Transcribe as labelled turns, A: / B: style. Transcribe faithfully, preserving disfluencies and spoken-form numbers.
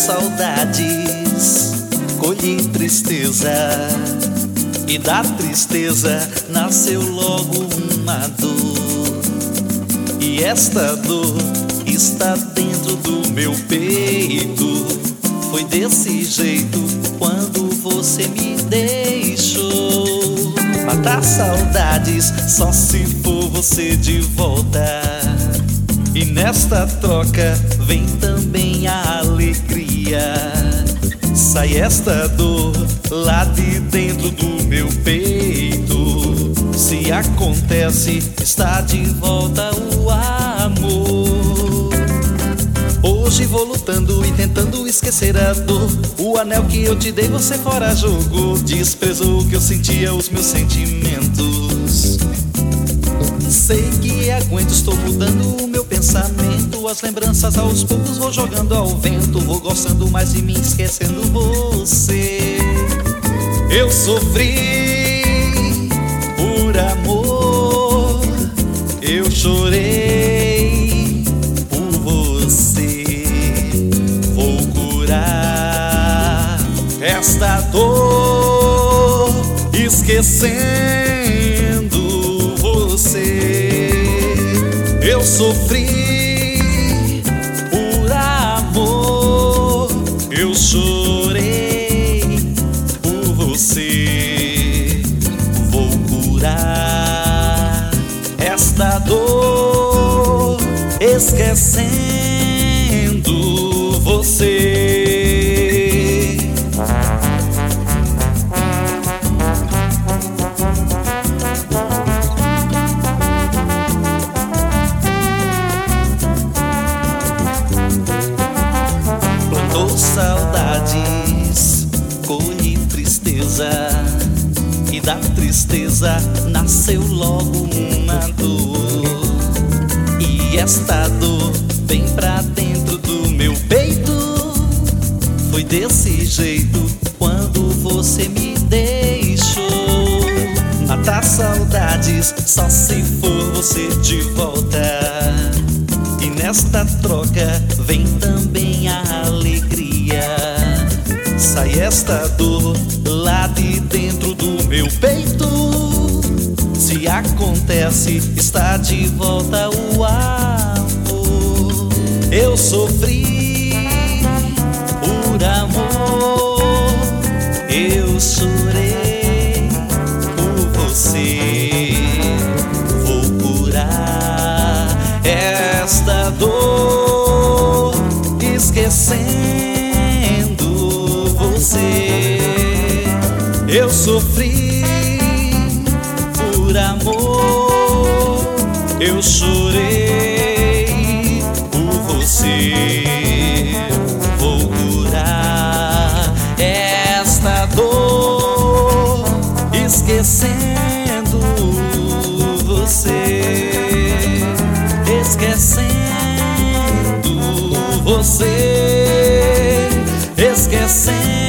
A: saudades, colhi tristeza, e da tristeza nasceu logo uma dor. E esta dor está dentro do meu peito. Foi desse jeito quando você me deixou. Matar saudades só se for você de volta. E nesta troca vem também a alegria. Sai esta dor lá de dentro do meu peito. Se acontece, está de volta o amor. Hoje vou lutando e tentando esquecer a dor. O anel que eu te dei você fora jogou. Desprezou o que eu sentia, os meus sentimentos. Sei que aguento, estou mudando o meu pensamento. As lembranças aos poucos vou jogando ao vento. Vou gostando mais de mim, esquecendo você. Eu sofri por amor, eu chorei por você. Vou curar esta dor esquecendo você. Eu sofri por amor, eu chorei por você. Vou curar esta dor esquecendo você. Saudades, colhi tristeza, e da tristeza nasceu logo uma dor. E esta dor vem pra dentro do meu peito. Foi desse jeito quando você me deixou. Matar saudades só se for você de volta. E nesta troca vem também a alegria. Sai esta dor lá de dentro do meu peito. Se acontece, está de volta o amor. Eu sofri por amor, eu chorei por você. Vou curar esta dor esquecendo você. Eu sofri por amor, eu chorei por você. Vou curar esta dor esquecendo você. Esquecendo você, esquecendo